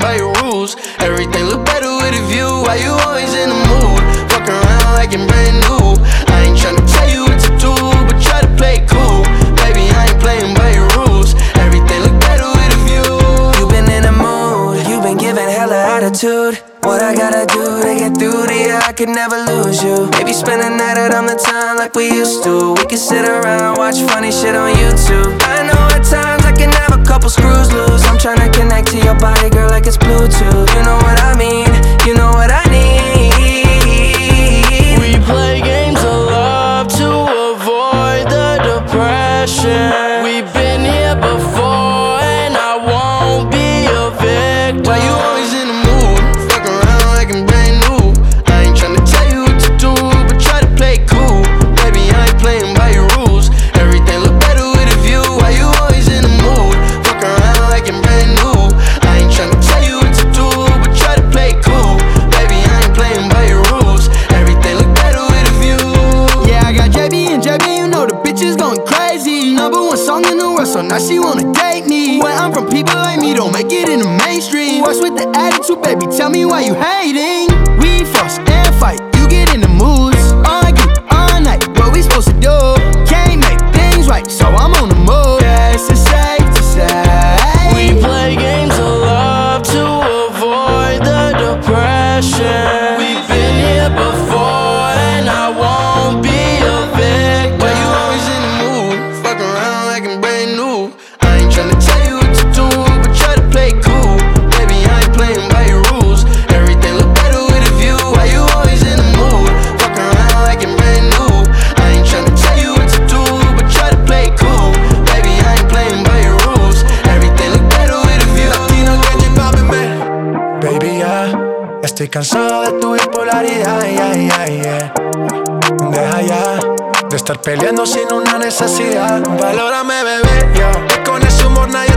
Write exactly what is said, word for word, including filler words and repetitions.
by your rules. Everything look better with a view. Why you always in the mood? Fuck around like you're brand new. I ain't tryna tell you what to do, but try to play it cool. Baby, I ain't playing by your rules. Everything look better with a view. You been in the mood, you been giving hella attitude. What I gotta do to get through to you, I could never lose you. Maybe spend a night out on the town like we used to. We could sit around, watch funny shit on YouTube. I know at times I can have a couple screws loose. I'm tryna connect to your body, girl, like it's Bluetooth. You know what I mean, you know what I need. We play games of love to avoid the depression. We've been here before and I won't be a victim. Why you always in the mood? Fuck around like I'm brand new. I ain't tryna tell you what to do, but try to play it cool. Baby, I ain't playing by your rules. Everything look better with a view. Why you always in the mood? Fuck around like I'm brand new. I ain't tryna tell you what to do, but try to play it cool. Baby, I ain't playing by your rules. Everything look better with a view. Yeah, I got J B and J B, you know the bitch is going crazy. Number one song in the world, so now she wanna date me. Where I'm from, people like me don't make it in the mainstream. What's with the attitude, baby? Tell me why you hating. We fuss and fight, you get in the moods. Argue all night, what we supposed to do? Can't make things right, so I'm on the move. Yeah, it's safe to say We play games of love to avoid the depression. We've been here before and I won't be a victim. Why you always in the mood? Fuck around like I'm brand new. I ain't tryna tell you what to do, but try to play it cool. Baby, I ain't playing by your rules. Everything look better with a view. Why you always in the mood? Fuck around like I'm brand new. I ain't tryna tell you what to do, but try to play it cool. Baby, I ain't playing by your rules. Everything look better with a view. Latino que J Balvin, man. Baby, ya estoy cansado de tu bipolaridad, yeah, yeah, yeah. Deja ya de estar peleando sin una necesidad. Valórame, bebé, yo. Que con ese humor nadie